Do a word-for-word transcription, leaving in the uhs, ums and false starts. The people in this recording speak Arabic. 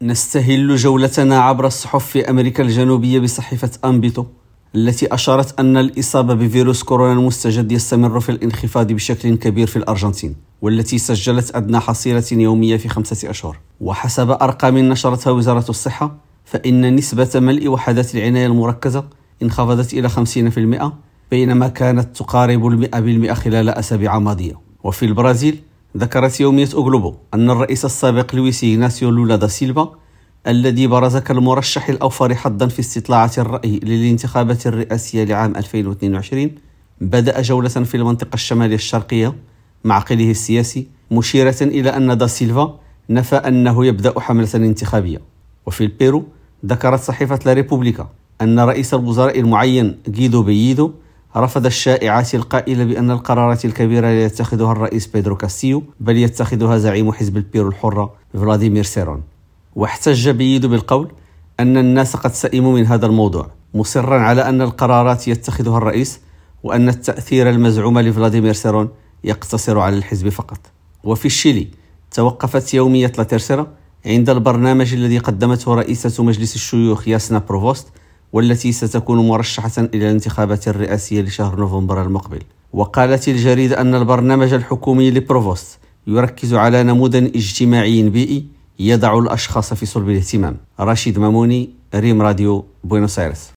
نستهل جولتنا عبر الصحف في أمريكا الجنوبية بصحيفة أنبيتو التي أشارت أن الإصابة بفيروس كورونا المستجد يستمر في الانخفاض بشكل كبير في الأرجنتين، والتي سجلت أدنى حصيلة يومية في خمسة أشهر. وحسب أرقام نشرتها وزارة الصحة، فإن نسبة ملء وحدات العناية المركزة انخفضت إلى خمسين بالمئة، بينما كانت تقارب المئة بالمئة خلال أسابيع ماضية. وفي البرازيل، ذكرت يومية أوغلوبو أن الرئيس السابق لويس إغناسيو لولا دا سيلفا، الذي برز كالمرشح الأوفر حظا في استطلاعات الرأي للانتخابات الرئاسية لعام ألفين واثنين وعشرين، بدأ جولة في المنطقة الشمالية الشرقية مع عقله السياسي، مشيرة إلى أن دا سيلفا نفى أنه يبدأ حملة انتخابية. وفي البيرو، ذكرت صحيفة لا ريبوبليكا أن رئيس الوزراء المعين غيدو بييدو رفض الشائعات القائلة بأن القرارات الكبيرة لا يتخذها الرئيس بيدرو كاستيو، بل يتخذها زعيم حزب البيرو الحرة فلاديمير سيرون. واحتج بييدو بالقول أن الناس قد سئموا من هذا الموضوع، مصرا على أن القرارات يتخذها الرئيس، وأن التأثير المزعوم لفلاديمير سيرون يقتصر على الحزب فقط. وفي الشيلي، توقفت يومية لا تيرسيرا عند البرنامج الذي قدمته رئيسة مجلس الشيوخ ياسنا بروفوست، والتي ستكون مرشحة إلى الانتخابات الرئاسية لشهر نوفمبر المقبل. وقالت الجريدة أن البرنامج الحكومي لبروفوست يركز على نموذج اجتماعي بيئي يضع الأشخاص في صلب الاهتمام. رشيد ماموني، ريم راديو، بوينوس آيرس.